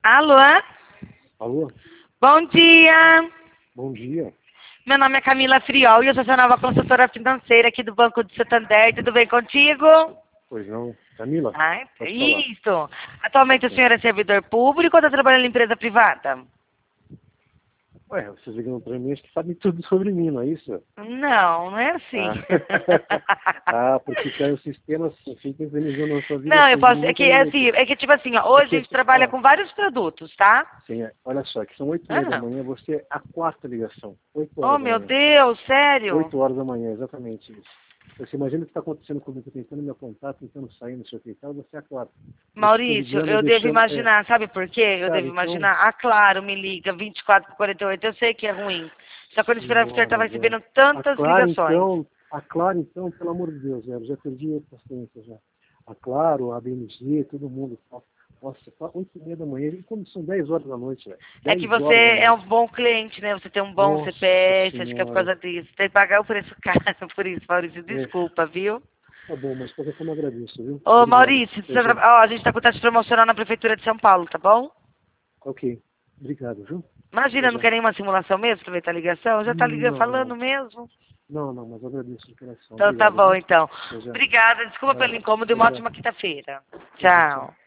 Alô? Alô? Bom dia. Bom dia. Meu nome é Camila Friol e eu sou sua nova consultora financeira aqui do Banco de Santander. Tudo bem contigo? Pois não. Camila, Ai, pode falar. isso. Atualmente o senhor é servidor público ou está trabalhando em empresa privada? Ué, vocês ligam para mim, acho que sabem tudo sobre mim, não é isso? Não, não é assim. Ah, porque caiu o sistema, assim, fica infernizando a sua vida Não, eu sem posso. É muita que, assim, minutos. é que tipo assim, ó, hoje a gente trabalha com vários produtos, tá? Sim, olha só, que são 8h30 da Ah. manhã, você é a quarta ligação. 8 Oh, horas da meu manhã. Deus, sério? 8 horas da manhã, exatamente isso. Você imagina o que está acontecendo comigo, tentando me apontar, tentando sair no seu quintal, você é a quarta. Eu estou Maurício, ligando, eu devo deixando... imaginar, sabe por quê? Eu Cara, devo então, imaginar. Ah, claro, me liga, 24 por 48, eu sei que é ruim. Só que eu não esperava que o senhor estava senhora, velho. recebendo tantas ligações. A Claro, então, pelo amor de Deus, velho, já perdi a paciência já. A Claro, a BMG, todo mundo. Nossa, 8h30 da manhã, e quando são 10 horas da noite, velho. É que 10 você horas da é um noite. bom cliente, né? Você tem um bom Nossa CPF, acho que é por senhora. causa disso. Tem que pagar o preço caro por isso, Maurício. É, Desculpa, viu? tá bom, mas de qualquer forma agradeço, viu? Ô, Obrigado. Maurício, Até já. ó, a gente tá com taxa promocional na Prefeitura de São Paulo, tá bom? Ok. Obrigado, viu? Até Imagina, não já. quer nenhuma simulação mesmo, aproveitar a ligação? Já tá ligando, Não, falando não. mesmo? Não, mas agradeço de coração. Então tá Obrigado, bom, viu? então. Até já. Obrigada, desculpa Vai pelo lá. incômodo e Até uma já. ótima quinta-feira. Até já, tchau. Tchau.